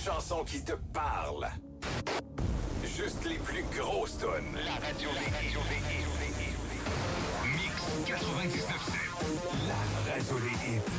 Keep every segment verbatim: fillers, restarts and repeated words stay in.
chansons qui te parlent. Juste les plus grosses tonnes. La radio, la radio, les hits. Mix quatre-vingt-dix-neuf sept. La radio, les hits.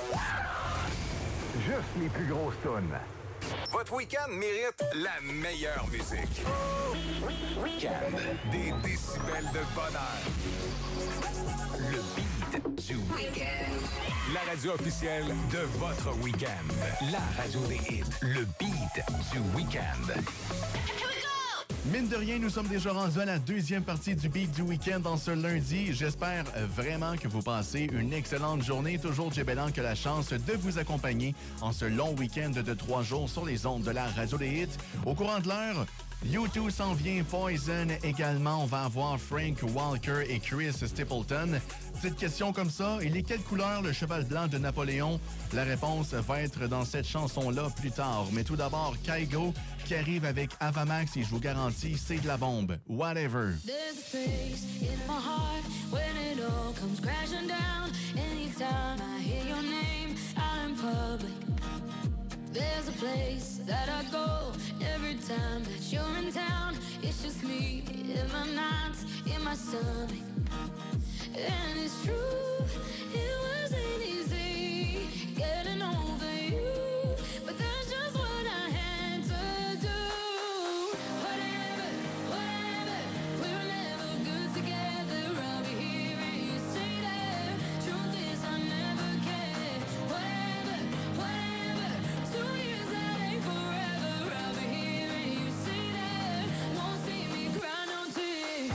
Juste les plus grosses tonnes. Votre week-end mérite la meilleure musique. Week-end. Des décibels de bonheur. Le beat du week-end. La radio officielle de votre week-end. La radio des hits. Le beat du week-end. Mine de rien, nous sommes déjà rendus à la deuxième partie du Beat du Week-end dans ce lundi. J'espère vraiment que vous passez une excellente journée. Toujours Djebélan qui a la chance de vous accompagner en ce long week-end de trois jours sur les ondes de la radio des hits. Au courant de l'heure, U deux s'en vient, Poison également. On va avoir Frank Walker et Chris Stapleton. Petite question comme ça, il est quelle couleur le cheval blanc de Napoléon? La réponse va être dans cette chanson-là plus tard. Mais tout d'abord, Kygo qui arrive avec Avamax et je vous garantis, c'est de la bombe. Whatever. There's a place in my heart when it all comes crashing down. Anytime I hear your name out in public. There's a place that I go every time that you're in town. It's just me in my nights, in my stomach. And it's true, it wasn't easy getting over you, but that's just what I had to do. Whatever, whatever, we were never good together. I'll be here and you say that. Truth is I never cared. Whatever, whatever, two years that ain't forever. I'll be here and you say that. Won't see me cry no tears.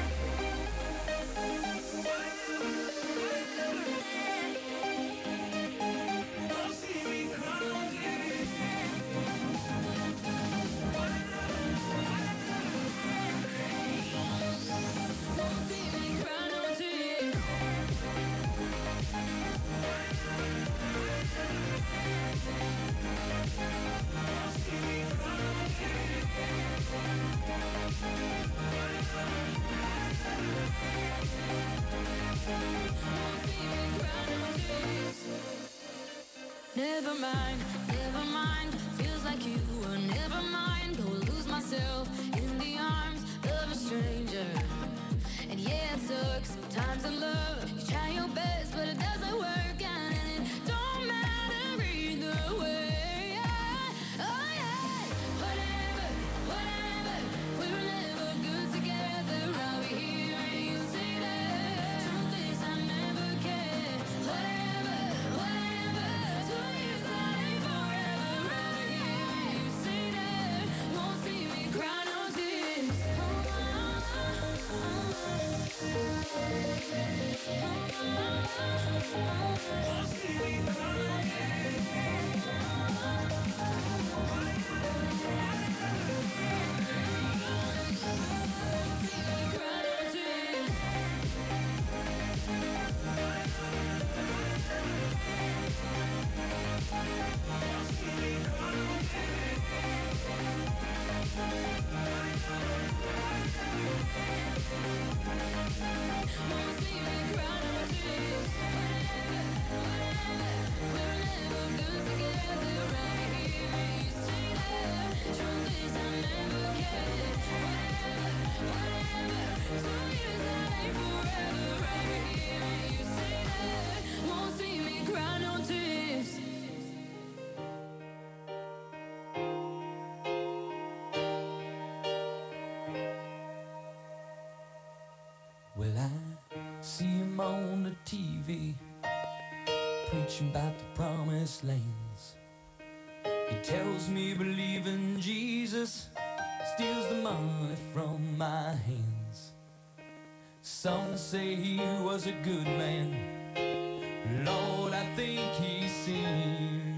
Never mind, never mind. Feels like you were never mind. Go lose myself in the arms of a stranger. And yeah, it sucks sometimes in love. You try your best, but it doesn't work out, and it don't matter either way. Yeah. Oh yeah, whatever, whatever. We were never good together. I'll be here and you say that. Truth is I never cared. Whatever, whatever. Two years that ain't forever. I'll be here and you say that. Won't see me cry no tears. Won't see me cry no Well, I see him on the T V preaching about the promised lands. He tells me believe in Jesus steals the money from my hands. Some say he was a good man. Lord, I think he sinned.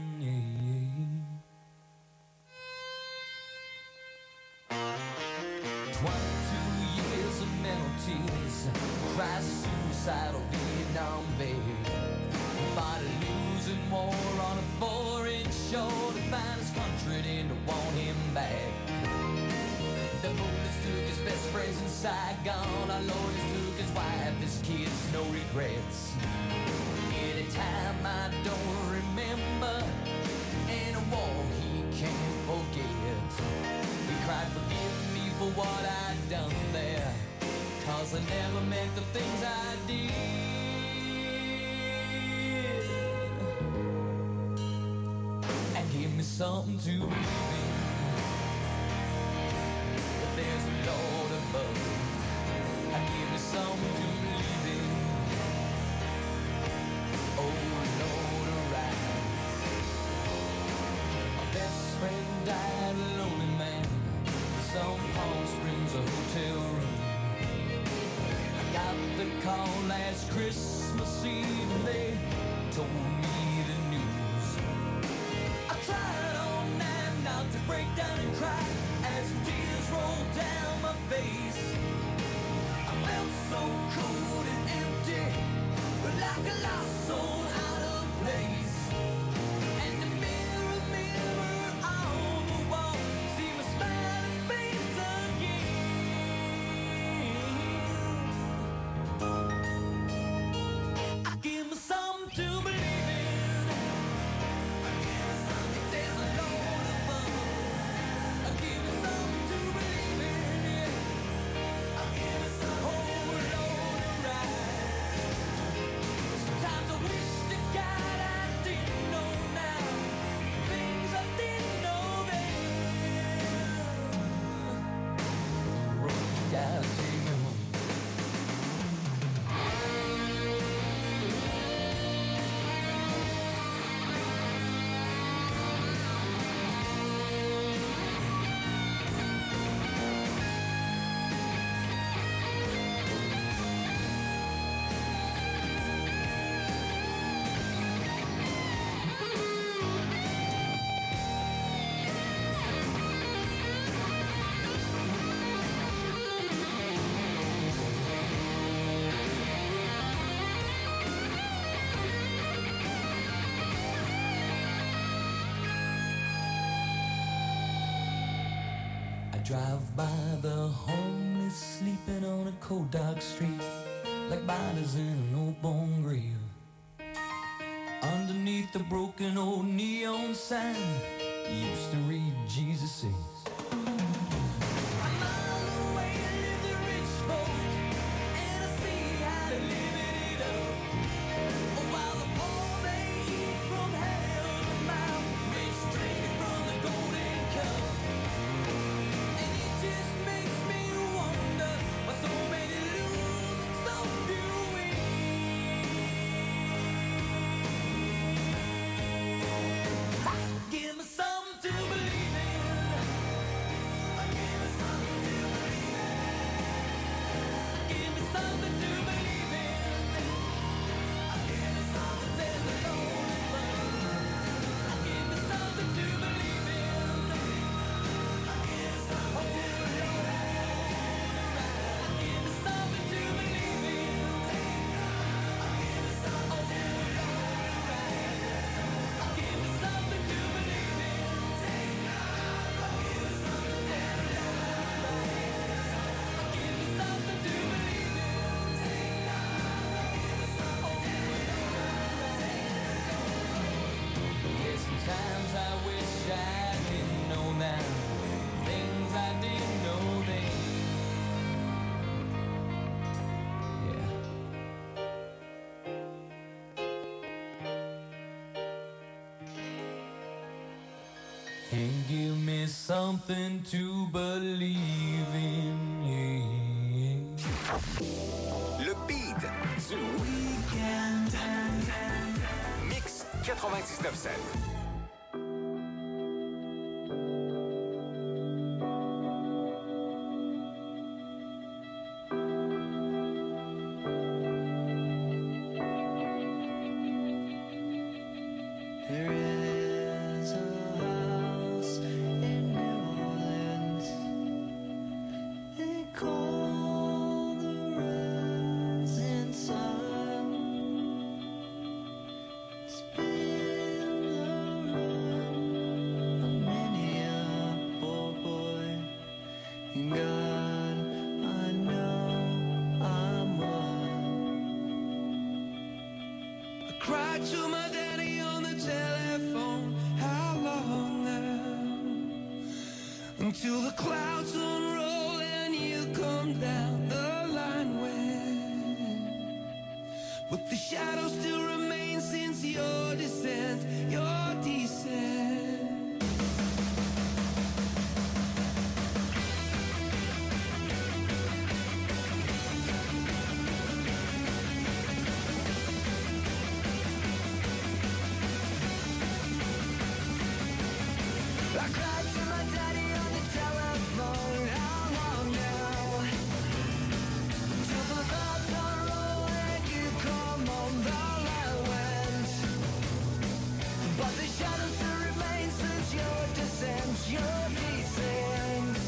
Twenty-two years of mental tears, cries of suicidal Vietnam vet. Fought a losing war on a foreign shore to find his country and to want him back. The bullets took his best friends in Saigon. Our lawyers took his wife, his kids, no regrets. Anytime I don't remember, in a war he never meant the things I did. And give me something to believe in, that there's a Lord above. And give me something to believe in, oh Lord arise. My best friend died a lonely man, some Palm Springs, a hotel room. I got the call last Christmas Eve and they told me the news. I tried all night not to break down and cry as tears rolled down my face. I felt so cold and empty, like a lost soul out of place. And the mirror, mirror on the wall, see my smiling face again. I give me something to believe in. I give me something. There's a Lord above. I give me something to believe in. I give me something. Oh Lord, arise. Sometimes I wish to God I didn't know now things I didn't know then. Road, gotta take me home. I drive by the homeless sleeping on a cold dark street, like bodies in an old bone grave. Underneath the broken old neon sign, used to read Jesus says. A mile away live the rich folk, and I see how they living it up. While the poor they eat from hell's mouth, rich drinking from the golden cup. And it just makes me wonder why so many lose, so few win. Give me something to believe in. Give me something to believe in. Give me something to believe in. Give me something. There's a Lord above. Give me something to believe in. Give me something to believe in. Give me something to believe in. Give me something to believe in. Give me something to believe in. Yeah, sometimes I wish I didn't know now things I didn't know then. Yeah. And give me something to believe in. Yeah. Le beat du week-end. Mix quatre-vingt-dix-neuf sept. There is a house in New Orleans. They call the rising sun. It's been the run of many a poor boy. And God, I know I'm one. I cried to my daddy on the telephone. How long now? Until the clouds unroll and you come down the line when but the shadow still remains since your descent, your descent. I cried to my daddy on the telephone. How long now? Till the lights are rolling, you come on, the light went. But the shadow still remains since your descent, your descent.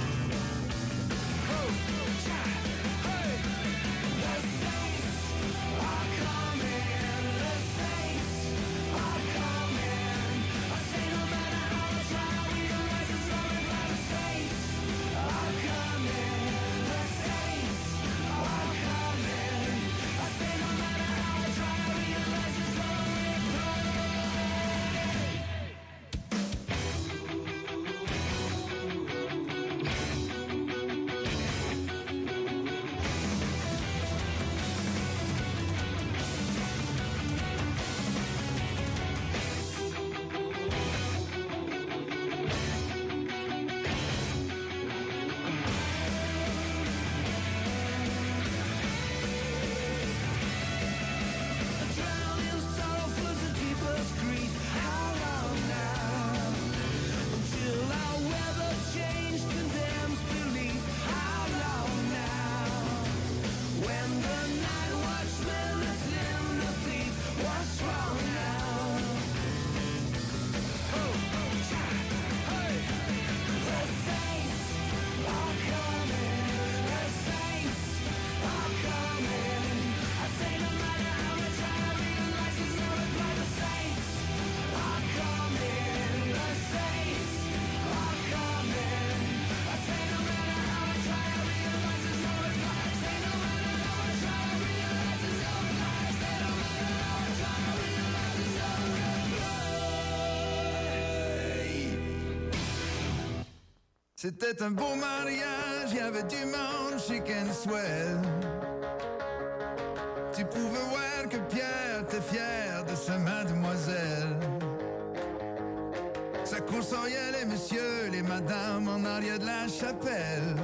Oh, hey! The saints are coming, the saints are coming. I say no matter how much I realize it's only by the saints are coming, the saints are coming. I say no matter how much I realize it's only drowning sorrow floods the deepest grief. How long now? Until our weather change condemns belief. How long now? When the night watchman is in the thief, what's wrong now? Oh, hey! The saints are coming, the saints are coming. I say no matter how much I realize it's not by the saints are coming, the saints are coming. I say no matter how much I realize it's not by. I say no matter how much I realize it's not by. I say no matter how much I realize it's not by. C'était un beau mariage, il y avait du monde chez Kenswell. Tu pouvais voir que Pierre était fier de sa mademoiselle. Ça consoyait les messieurs, les madames en arrière de la chapelle.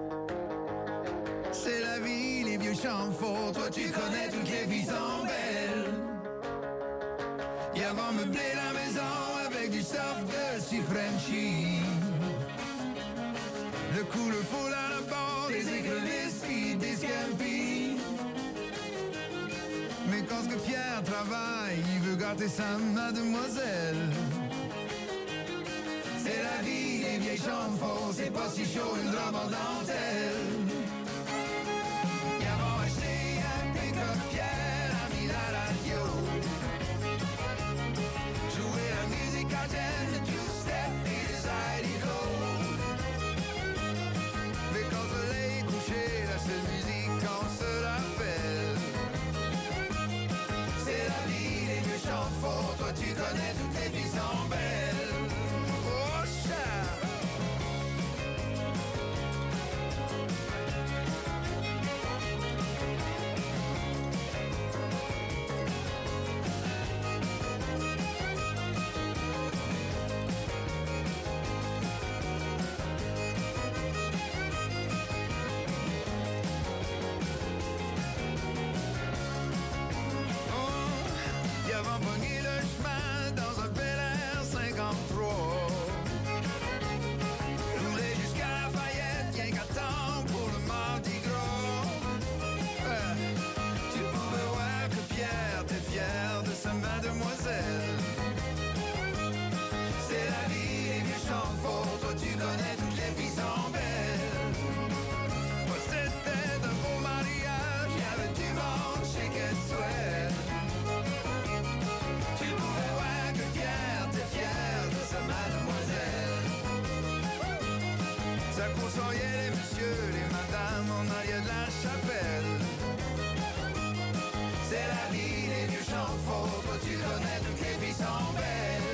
C'est la vie, les vieux chants faux, toi tu connais toutes les vies sont belles. Et avant meubler la maison avec du stuff de si Frenchy. Le coup, le foule à la barre, des écrevisses qui des scampi. Mais quand ce que Pierre travaille, il veut gâter sa mademoiselle. C'est la vie, les vieilles chambres faux, c'est pas si chaud, une robe en dentelle. Et avant acheté un pick-up, Pierre a mis la radio. Jouer la musique à gêne, le two-step et les zydeco. Mais quand le soleil est couché, la seule musique qu'on se rappelle, c'est la vie, les vieux chants faux, toi tu connais toutes les vies sont belles. Oh chat! Il avait pogné le chemin dans un Bel Air cinquante-trois. Roulé jusqu'à Lafayette, rien qu'à temps pour le Mardi Gras. Euh, tu pouvais voir que Pierre était fier de sa mademoiselle. C'est la vie, les vieux chants faux, toi tu connais toutes les vies sont belles. Oh, c'était un beau mariage, il y avait du monde chez Kenswell. Tu pouvais voir que Pierre était fier de sa mademoiselle. Ça consoyait les messieurs, les madames en arrière de la chapelle. C'est la vie, les vieux chants faux, toi tu connais toutes les vies sont belles.